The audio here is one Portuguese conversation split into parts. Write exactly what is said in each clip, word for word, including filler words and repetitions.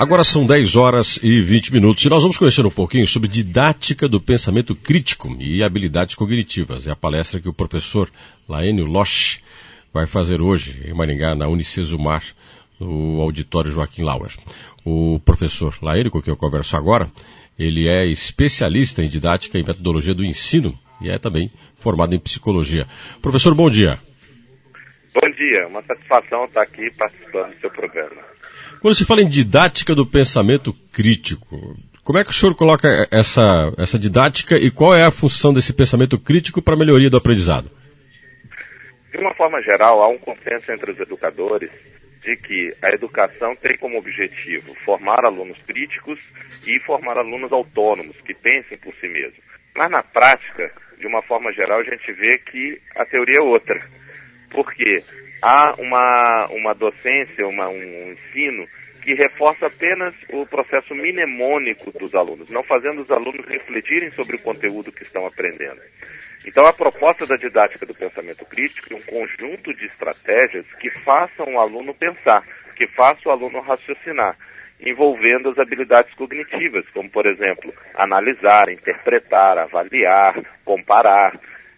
Agora são dez horas e vinte minutos e nós vamos conhecer um pouquinho sobre didática do pensamento crítico e habilidades cognitivas. É a palestra que o professor Laênio Losch vai fazer hoje em Maringá, na Unicesumar, no auditório Joaquim Lauer. O professor Laênio, com quem eu converso agora, ele é especialista em didática e metodologia do ensino e é também formado em psicologia. Professor, bom dia. Bom dia, uma satisfação estar aqui participando do seu programa. Quando se fala em didática do pensamento crítico, como é que o senhor coloca essa, essa didática e qual é a função desse pensamento crítico para a melhoria do aprendizado? De uma forma geral, há um consenso entre os educadores de que a educação tem como objetivo formar alunos críticos e formar alunos autônomos, que pensem por si mesmos. Mas na prática, de uma forma geral, a gente vê que a teoria é outra. Porque há uma, uma docência, uma, um ensino que reforça apenas o processo mnemônico dos alunos, não fazendo os alunos refletirem sobre o conteúdo que estão aprendendo. Então a proposta da didática do pensamento crítico é um conjunto de estratégias que façam o aluno pensar, que façam o aluno raciocinar, envolvendo as habilidades cognitivas, como por exemplo, analisar, interpretar, avaliar, comparar,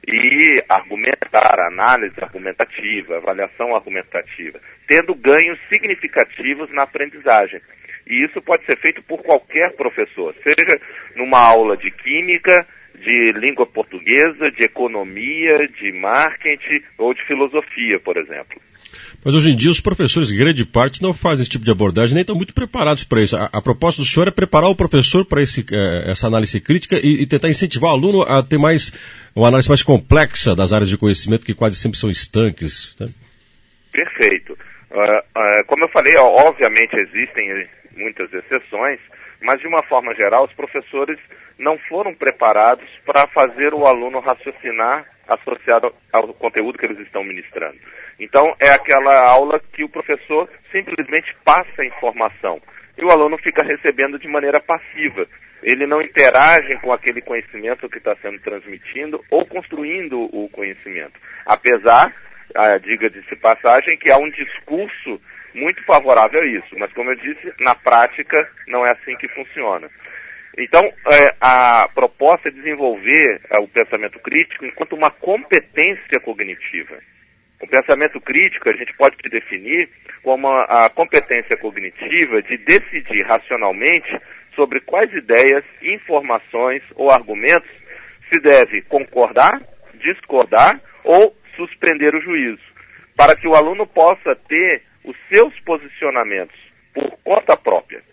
e argumentar, análise argumentativa, avaliação argumentativa, tendo ganhos significativos na aprendizagem. E isso pode ser feito por qualquer professor, seja numa aula de química, de língua portuguesa, de economia, de marketing ou de filosofia, por exemplo. Mas hoje em dia os professores, grande parte, não fazem esse tipo de abordagem, nem estão muito preparados para isso. A, a proposta do senhor é preparar o professor para esse, eh, essa análise crítica e, e tentar incentivar o aluno a ter mais uma análise mais complexa das áreas de conhecimento que quase sempre são estanques. Né? Perfeito. Uh, uh, como eu falei, obviamente existem muitas exceções, mas de uma forma geral os professores não foram preparados para fazer o aluno raciocinar associado ao conteúdo que eles estão ministrando. Então é aquela aula que o professor simplesmente passa a informação e o aluno fica recebendo de maneira passiva. Ele não interage com aquele conhecimento que está sendo transmitido ou construindo o conhecimento. Apesar, ah, diga-se passagem, que há um discurso muito favorável a isso, mas como eu disse, na prática não é assim que funciona. Então, é, a proposta é desenvolver é, o pensamento crítico enquanto uma competência cognitiva. O pensamento crítico a gente pode definir como a, a competência cognitiva de decidir racionalmente sobre quais ideias, informações ou argumentos se deve concordar, discordar ou suspender o juízo, para que o aluno possa ter os seus posicionamentos por conta própria.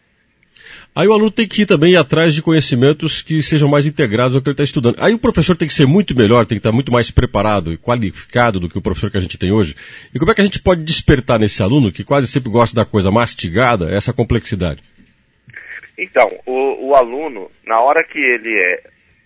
Aí o aluno tem que ir também atrás de conhecimentos que sejam mais integrados ao que ele está estudando. Aí o professor tem que ser muito melhor, tem que estar muito mais preparado e qualificado do que o professor que a gente tem hoje. E como é que a gente pode despertar nesse aluno, que quase sempre gosta da coisa mastigada, essa complexidade? Então, o, o aluno, na hora que ele é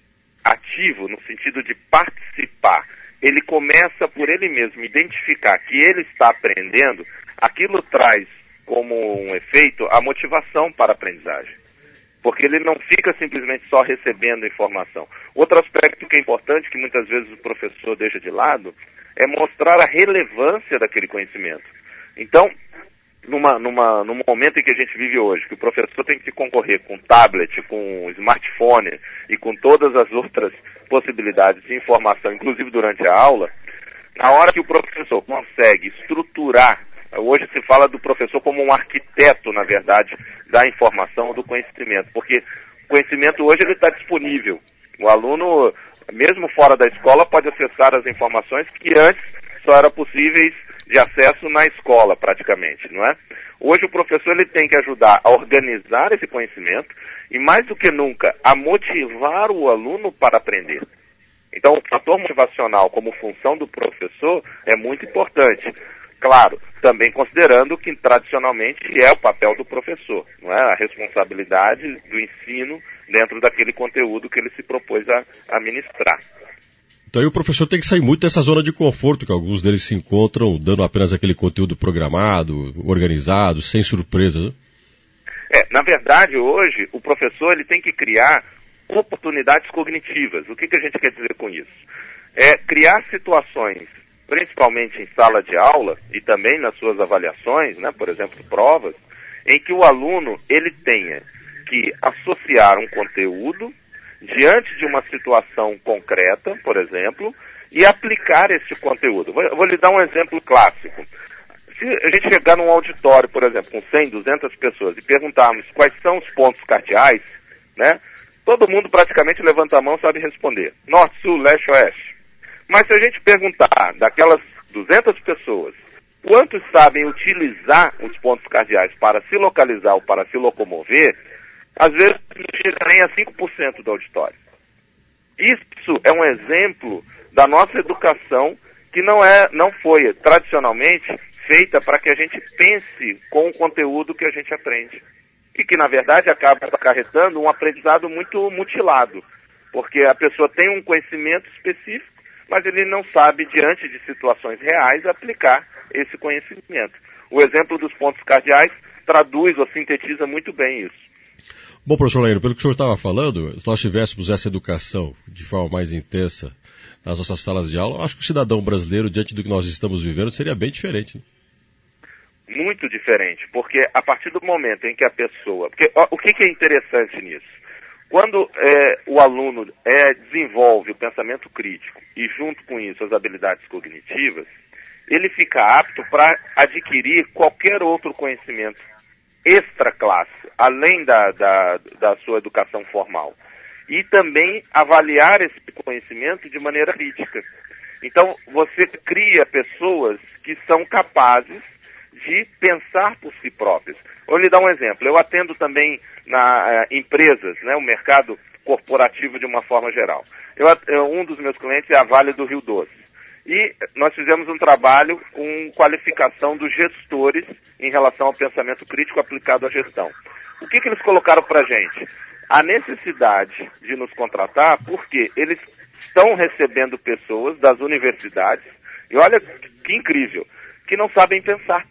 ativo, no sentido de participar, ele começa por ele mesmo identificar que ele está aprendendo, aquilo traz como um efeito a motivação para a aprendizagem. Porque ele não fica simplesmente só recebendo informação. Outro aspecto que é importante, que muitas vezes o professor deixa de lado, é mostrar a relevância daquele conhecimento. Então, numa, numa, num momento em que a gente vive hoje, que o professor tem que concorrer com tablet, com smartphone e com todas as outras possibilidades de informação, inclusive durante a aula, na hora que o professor consegue estruturar. Hoje se fala do professor como um arquiteto, na verdade, da informação, do conhecimento, porque o conhecimento hoje ele está disponível. O aluno, mesmo fora da escola, pode acessar as informações que antes só eram possíveis de acesso na escola, praticamente, não é? Hoje o professor ele tem que ajudar a organizar esse conhecimento e, mais do que nunca, a motivar o aluno para aprender. Então, o fator motivacional como função do professor é muito importante. Claro, também considerando que tradicionalmente é o papel do professor, não é? A responsabilidade do ensino dentro daquele conteúdo que ele se propôs a, a ministrar. Então aí o professor tem que sair muito dessa zona de conforto que alguns deles se encontram dando apenas aquele conteúdo programado, organizado, sem surpresas. Né? É, na verdade, hoje, o professor ele tem que criar oportunidades cognitivas. O que, que a gente quer dizer com isso? É criar situações, principalmente em sala de aula e também nas suas avaliações, né, por exemplo, provas, em que o aluno ele tenha que associar um conteúdo diante de uma situação concreta, por exemplo, e aplicar esse conteúdo. Vou, vou lhe dar um exemplo clássico. Se a gente chegar num auditório, por exemplo, com cem, duzentas pessoas e perguntarmos quais são os pontos cardeais, né? Todo mundo praticamente levanta a mão e sabe responder. Norte, sul, leste, oeste. Mas se a gente perguntar daquelas duzentas pessoas, quantos sabem utilizar os pontos cardeais para se localizar ou para se locomover, às vezes não chega nem a cinco por cento do auditório. Isso é um exemplo da nossa educação que não, é, não foi tradicionalmente feita para que a gente pense com o conteúdo que a gente aprende. E que, na verdade, acaba acarretando um aprendizado muito mutilado. Porque a pessoa tem um conhecimento específico, mas ele não sabe, diante de situações reais, aplicar esse conhecimento. O exemplo dos pontos cardeais traduz ou sintetiza muito bem isso. Bom, professor Laíno, pelo que o senhor estava falando, se nós tivéssemos essa educação de forma mais intensa nas nossas salas de aula, acho que o cidadão brasileiro, diante do que nós estamos vivendo, seria bem diferente, né? Muito diferente, porque a partir do momento em que a pessoa... Porque, ó, o que, que é interessante nisso? Quando é, o aluno é, desenvolve o pensamento crítico e, junto com isso, as habilidades cognitivas, ele fica apto para adquirir qualquer outro conhecimento extra classe, além da, da, da sua educação formal. E também avaliar esse conhecimento de maneira crítica. Então, você cria pessoas que são capazes de pensar por si próprias. Vou lhe dar um exemplo. Eu atendo também na uh, empresas, né, o mercado corporativo de uma forma geral. Eu, uh, um dos meus clientes é a Vale do Rio Doce. E nós fizemos um trabalho com qualificação dos gestores em relação ao pensamento crítico aplicado à gestão. O que, que eles colocaram para a gente? A necessidade de nos contratar porque eles estão recebendo pessoas das universidades, e olha que incrível, que não sabem pensar.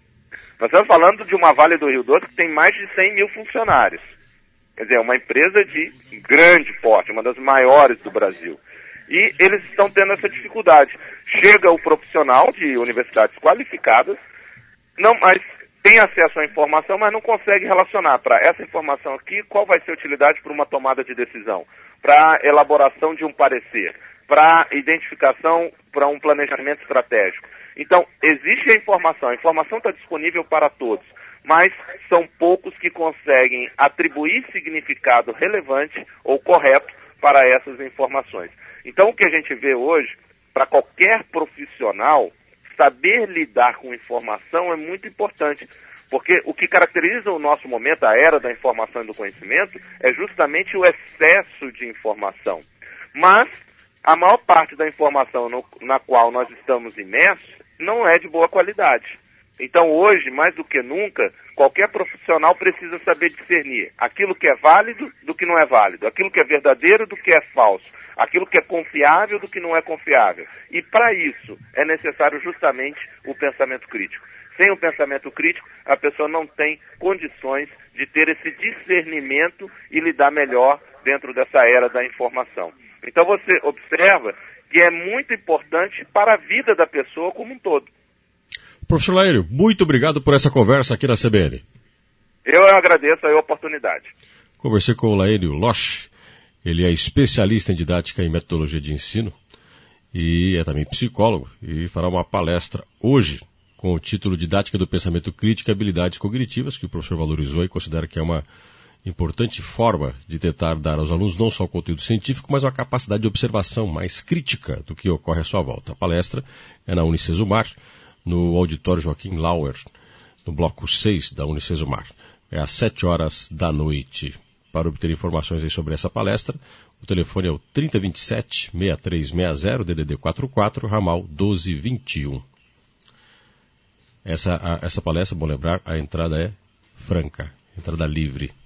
Nós estamos falando de uma Vale do Rio Doce que tem mais de cem mil funcionários. Quer dizer, é uma empresa de grande porte, uma das maiores do Brasil. E eles estão tendo essa dificuldade. Chega o profissional de universidades qualificadas, não, mas tem acesso à informação, mas não consegue relacionar para essa informação aqui qual vai ser a utilidade para uma tomada de decisão, para a elaboração de um parecer, para identificação, para um planejamento estratégico. Então, existe a informação, a informação está disponível para todos, mas são poucos que conseguem atribuir significado relevante ou correto para essas informações. Então, o que a gente vê hoje, para qualquer profissional, saber lidar com informação é muito importante, porque o que caracteriza o nosso momento, a era da informação e do conhecimento, é justamente o excesso de informação. Mas a maior parte da informação no, na qual nós estamos imersos não é de boa qualidade. Então hoje, mais do que nunca, qualquer profissional precisa saber discernir aquilo que é válido do que não é válido, aquilo que é verdadeiro do que é falso, aquilo que é confiável do que não é confiável. E para isso é necessário justamente o pensamento crítico. Sem o pensamento crítico, a pessoa não tem condições de ter esse discernimento e lidar melhor dentro dessa era da informação. Então você observa que é muito importante para a vida da pessoa como um todo. Professor Laíno, muito obrigado por essa conversa aqui na C B N. Eu agradeço a oportunidade. Conversei com o Laíno Losch, ele é especialista em didática e metodologia de ensino e é também psicólogo e fará uma palestra hoje com o título Didática do Pensamento Crítico e Habilidades Cognitivas, que o professor valorizou e considera que é uma importante forma de tentar dar aos alunos não só o conteúdo científico, mas uma capacidade de observação mais crítica do que ocorre à sua volta. A palestra é na Unicesumar, no auditório Joaquim Lauer, no bloco seis da Unicesumar. É às sete horas da noite. Para obter informações aí sobre essa palestra, o telefone é o trinta, vinte e sete, sessenta e três sessenta, D D D quarenta e quatro, ramal doze vinte e um. Essa, a, essa palestra, bom lembrar, a entrada é franca, entrada livre.